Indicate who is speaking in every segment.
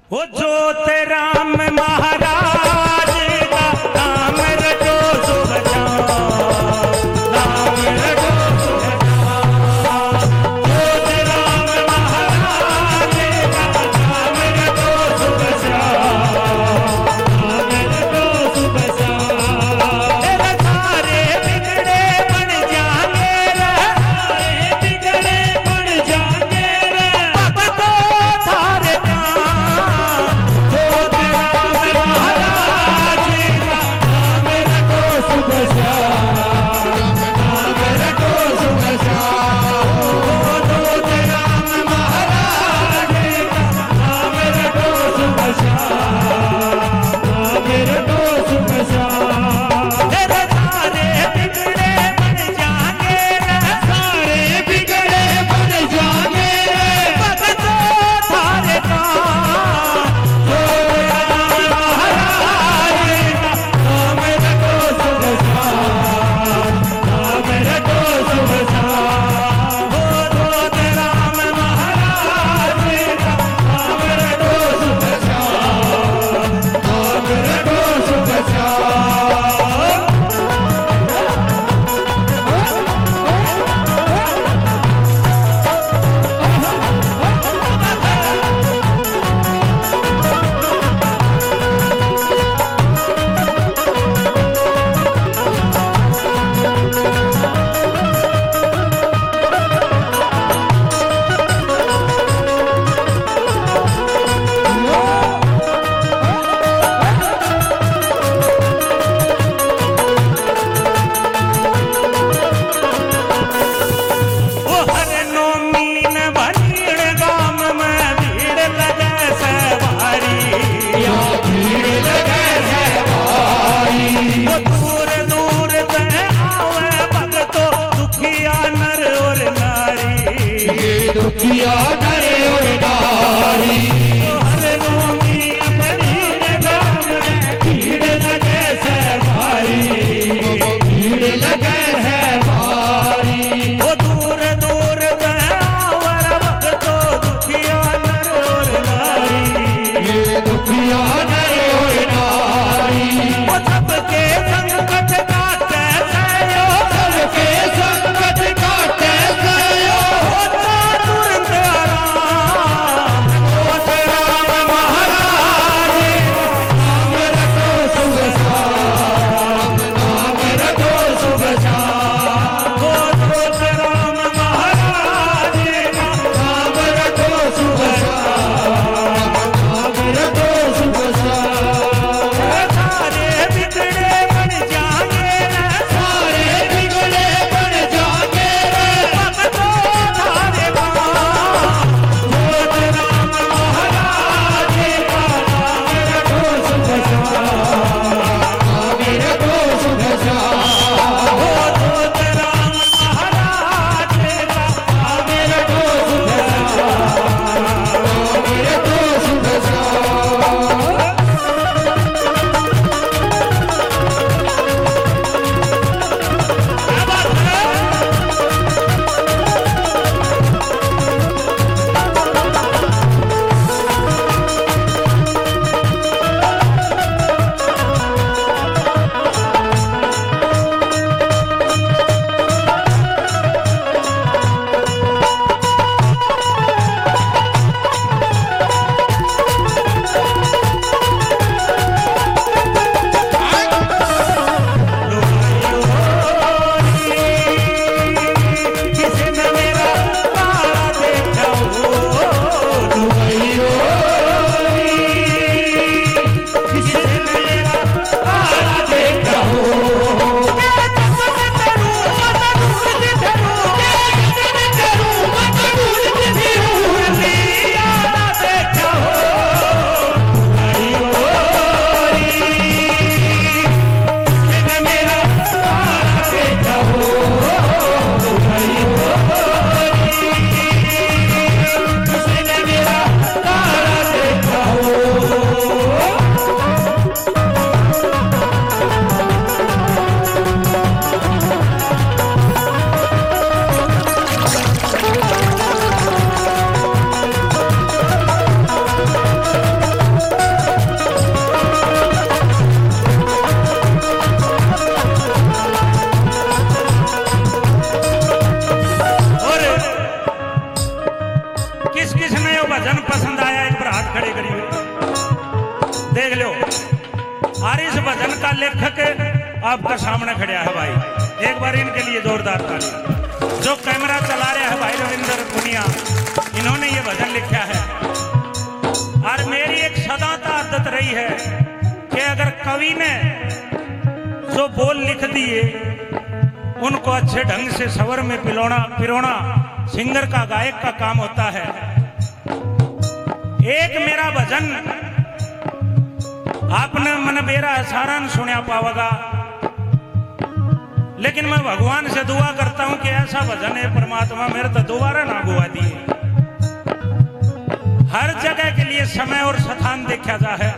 Speaker 1: वो ज्योत राम महाराज का नाम रटो शुभ श्याम, नाम रटो शुभ श्याम। ज्योत राम महाराज का नाम रटो शुभ श्याम, नाम रटो शुभ श्याम। तेरे सारे बिगड़े बन जाएंगे रे, सारे बिगड़े बन जाएंगे रे, भक्तों सारे ज्योत राम में वो भजन पसंद आया, एक बार हाथ खड़े करिए, देख लो। और इस भजन का लेखक आपका सामने खड़ा है भाई, एक बार इनके लिए जोरदार ताली। जो कैमरा चला रहे हैं भाई रविंद्र पुनिया, इन्होंने ये भजन लिखा है। और मेरी एक सदा का आदत रही है कि अगर कवि ने जो बोल लिख दिए उनको अच्छे ढंग से स्वर में पिरोना सिंगर का, गायक का काम होता है। एक मेरा भजन आपने मन बेरा सारा न सुना पावगा, लेकिन मैं भगवान से दुआ करता हूं कि ऐसा भजन है परमात्मा मेरे तो दोबारा ना गुआ दिए। हर जगह के लिए समय और स्थान देखा जा है।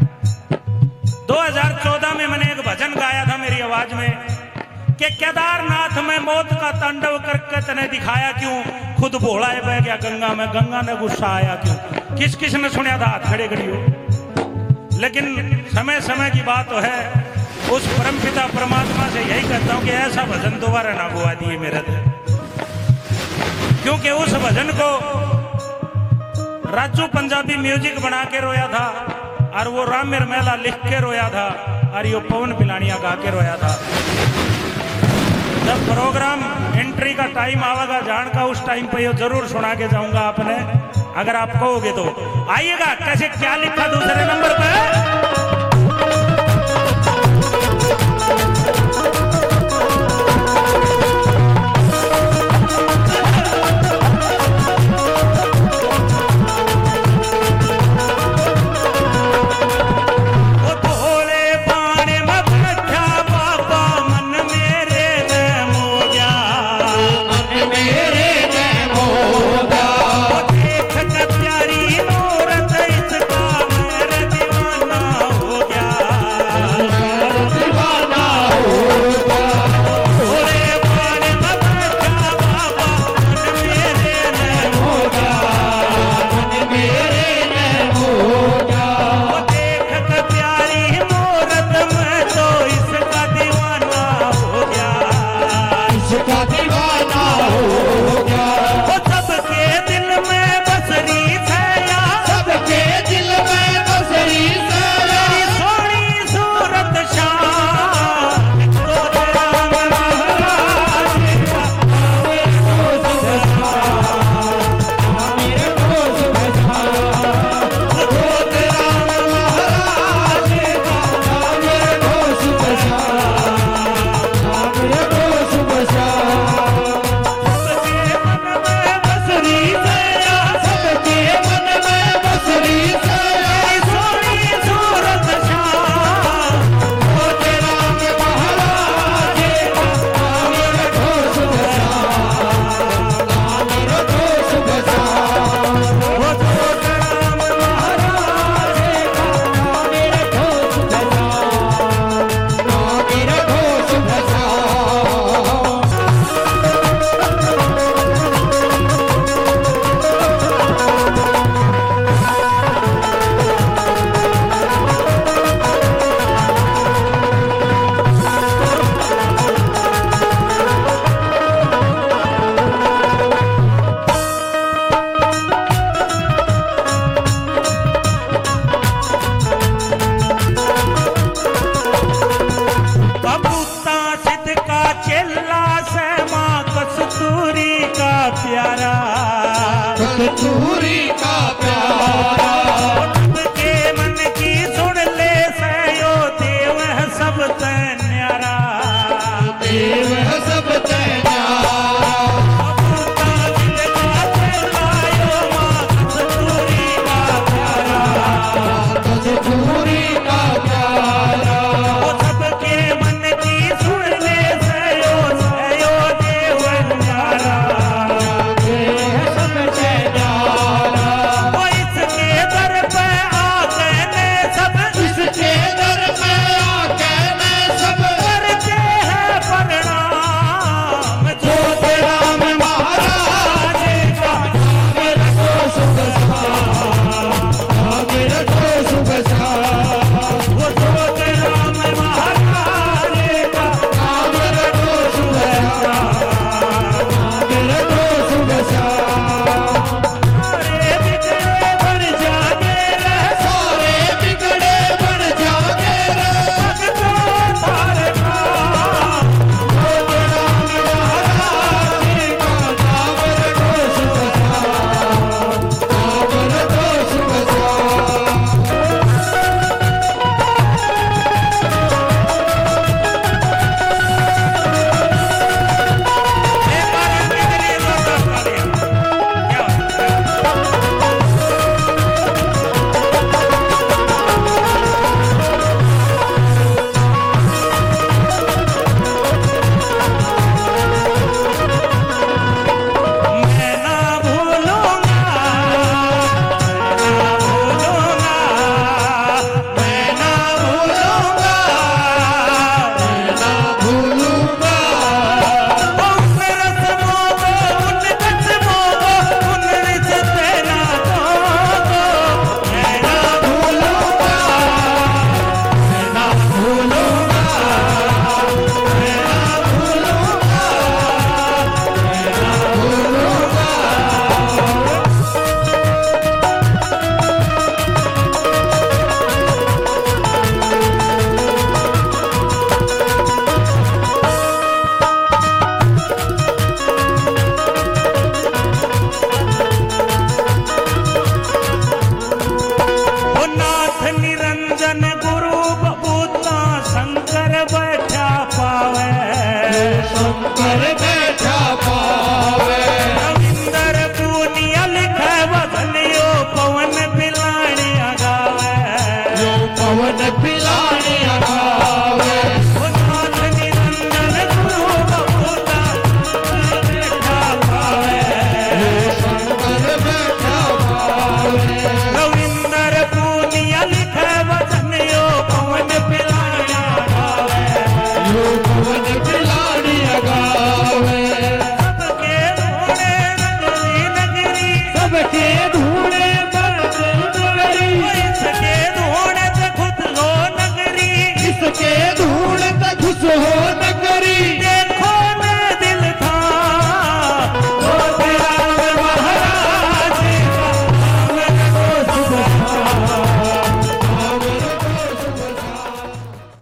Speaker 1: 2014 में मैंने एक भजन गाया था मेरी आवाज में कि केदारनाथ में मौत का तांडव करके तने दिखाया क्यों, खुद भोला है बह गया गंगा में, गंगा ने गुस्सा आया क्यों। किस किस ने सुना था, हाथ खड़े करियो। लेकिन समय समय की बात तो है, उस परमपिता परमात्मा से यही कहता हूं कि ऐसा भजन दोबारा ना गुआ दिए मेरे दिल, क्योंकि उस भजन को राजू पंजाबी म्यूजिक बना के रोया था, और वो रामेर मेला लिख के रोया था, और यो पवन पिलानिया गा के रोया था। जब प्रोग्राम एंट्री का टाइम आवेगा जान का, उस टाइम पे ये जरूर सुना के जाऊंगा आपने, अगर आप कहोगे तो। आइएगा कैसे क्या लिखा दूसरे नंबर पे।